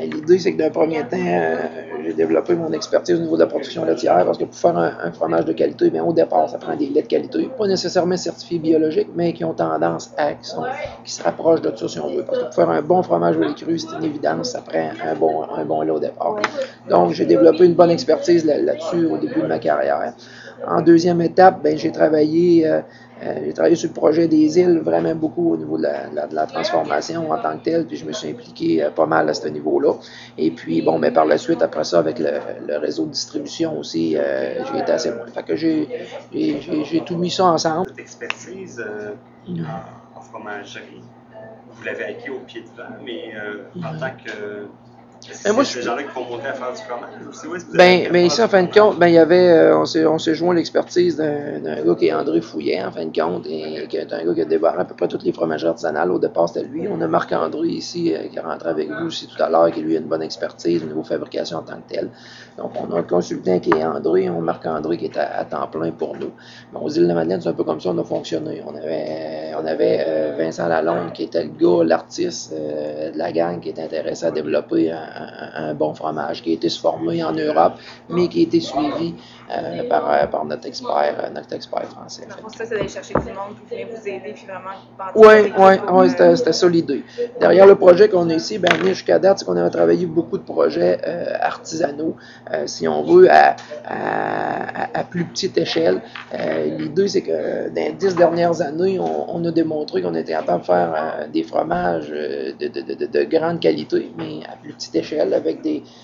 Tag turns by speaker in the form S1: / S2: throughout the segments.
S1: L'idée, c'est que d'un premier temps, j'ai développé mon expertise au niveau de la production laitière parce que pour faire un fromage de qualité, bien, au départ, ça prend des laits de qualité, pas nécessairement certifiés biologiques, mais qui ont tendance à, qui se rapprochent de ça si on veut. Parce que pour faire un bon fromage au lait cru, c'est une évidence, ça prend un bon lait au départ. Donc, j'ai développé une bonne expertise là-dessus au début de ma carrière. En deuxième étape, ben, j'ai travaillé sur le projet des îles vraiment beaucoup au niveau de la transformation en tant que telle, puis je me suis impliqué pas mal à ce niveau-là. Et puis, bon, ben, par la suite, après ça, avec le réseau de distribution aussi, j'ai été assez loin. Fait que j'ai tout mis ça ensemble.
S2: Votre expertise en fromagerie, vous l'avez acquis au pied de vent, mais en tant que... C'est ces gens-là qui vont monter à faire du fromage?
S1: Ben ici, en fin de compte, ben, il y avait, on s'est joint l'expertise d'un gars qui est André Fouillet, en fin de compte, et qui est un gars qui a débarré à peu près toutes les fromageries artisanales. Au départ, c'était lui. On a Marc-André ici, qui est rentré avec vous aussi tout à l'heure, qui lui a une bonne expertise au niveau fabrication en tant que tel. Donc, on a un consultant qui est André, on a Marc-André qui est à temps plein pour nous. Mais aux Îles-de-la-Madeleine, c'est un peu comme ça on a fonctionné. On avait Vincent Lalonde qui était le gars, l'artiste de la gang qui était intéressé à développer un bon fromage, qui a été formé en Europe, mais qui a été suivi par notre expert français.
S3: Pour ça, c'est d'aller chercher du monde pour venir vous aider, puis vraiment...
S1: Oui, c'était ça l'idée. Derrière le projet qu'on a ici, ben, jusqu'à date, c'est qu'on a travaillé beaucoup de projets artisanaux, si on veut, à plus petite échelle. L'idée, c'est que dans les 10 dernières années, on a démontré qu'on était capable de faire des fromages de grande qualité, mais à plus petite échelle, avec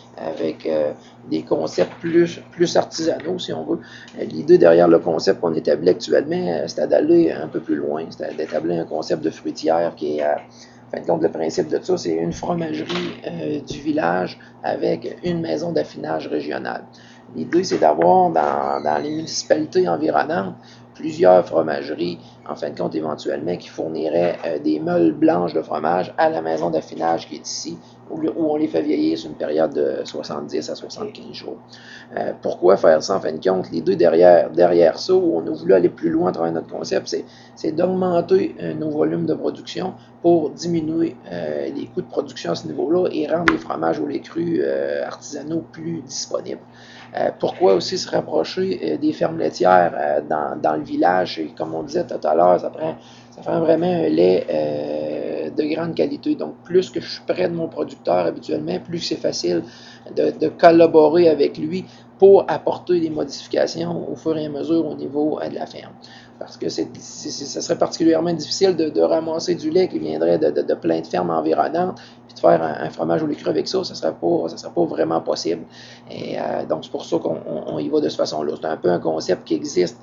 S1: des concepts plus artisanaux, si on veut. L'idée derrière le concept qu'on établit actuellement, c'était d'aller un peu plus loin, c'était d'établir un concept de fruitière qui est, en fin de compte, le principe de ça, c'est une fromagerie du village avec une maison d'affinage régionale. L'idée, c'est d'avoir dans les municipalités environnantes plusieurs fromageries, en fin de compte, éventuellement, qui fourniraient des meules blanches de fromage à la maison d'affinage qui est ici, où on les fait vieillir sur une période de 70 à 75 jours. Pourquoi faire ça, en fin de compte? L'idée derrière ça, où on a voulu aller plus loin à travers notre concept, c'est d'augmenter nos volumes de production pour diminuer les coûts de production à ce niveau-là et rendre les fromages au lait cru artisanaux plus disponibles. Pourquoi aussi se rapprocher des fermes laitières dans le village? Et comme on disait tout à l'heure, ça prend vraiment un lait de grande qualité. Donc, plus que je suis près de mon producteur habituellement, plus c'est facile de collaborer avec lui pour apporter des modifications au fur et à mesure au niveau de la ferme. Parce que ça serait particulièrement difficile de ramasser du lait qui viendrait de plein de fermes environnantes, puis de faire un fromage au lait cru avec ça, ça serait pas vraiment possible. Et donc, c'est pour ça qu'on y va de cette façon-là. C'est un peu un concept qui existe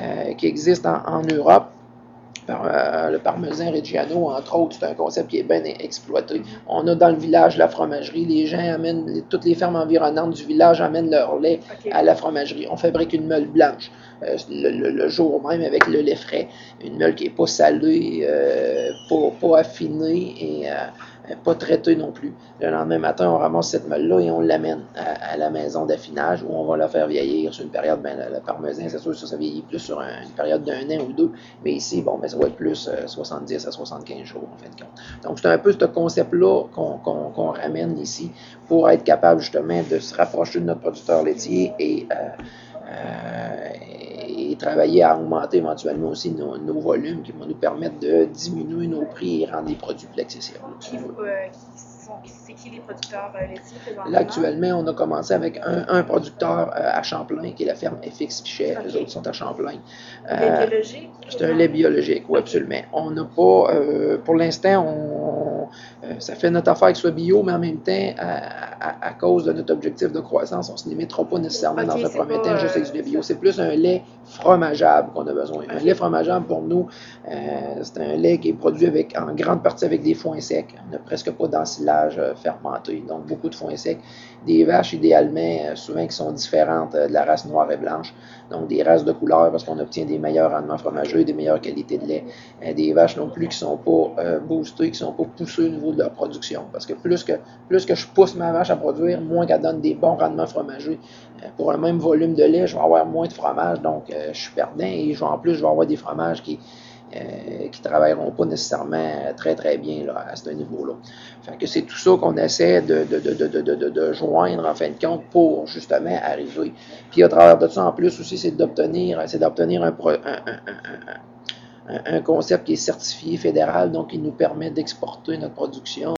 S1: en Europe. Le parmesan Reggiano, entre autres, c'est un concept qui est bien exploité. On a dans le village la fromagerie. Les gens amènent, toutes les fermes environnantes du village amènent leur lait à la fromagerie. On fabrique une meule blanche le jour même avec le lait frais. Une meule qui n'est pas salée, pas affinée et pas traitée non plus. Le lendemain matin, on ramasse cette meule-là et on l'amène à la maison d'affinage où on va la faire vieillir sur une période, le parmesan, c'est sûr que ça vieillit plus sur une période d'1 an ou deux, mais ici, bon, ça va être plus 70 à 75 jours, en fin de compte. Donc, c'est un peu ce concept-là qu'on ramène ici pour être capable, justement, de se rapprocher de notre producteur laitier et travailler à augmenter éventuellement aussi nos volumes qui vont nous permettre de diminuer nos prix et rendre les produits plus accessibles.
S3: C'est qui les producteurs laitiers présentement?
S1: Là, actuellement, on a commencé avec un producteur à Champlain, qui est la ferme FX Pichet. Les autres sont à Champlain.
S3: Lait biologique?
S1: C'est un lait biologique, oui, absolument. On n'a pas, pour l'instant, ça fait notre affaire qu'il soit bio, mais en même temps, à cause de notre objectif de croissance, on ne se limitera pas nécessairement dans un premier temps juste avec du lait bio. C'est plus un lait fromageable qu'on a besoin. Un lait fromageable, pour nous, c'est un lait qui est produit en grande partie avec des foins secs. On n'a presque pas d'ensilage fermenté, donc beaucoup de foins secs. Des vaches, idéalement, souvent qui sont différentes de la race noire et blanche, donc des races de couleur parce qu'on obtient des meilleurs rendements fromageux et des meilleures qualités de lait. Des vaches non plus qui ne sont pas boostées, qui ne sont pas poussées au niveau de leur production, parce que plus que je pousse ma vache à produire, moins qu'elle donne des bons rendements fromageux. Pour un même volume de lait, je vais avoir moins de fromage, donc je suis perdant et en plus, je vais avoir des fromages qui qui ne travailleront pas nécessairement très très bien là, à ce niveau-là. Fait que c'est tout ça qu'on essaie de joindre en fin de compte pour justement arriver. Puis à travers de ça en plus aussi, c'est d'obtenir un concept qui est certifié fédéral, donc qui nous permet d'exporter notre production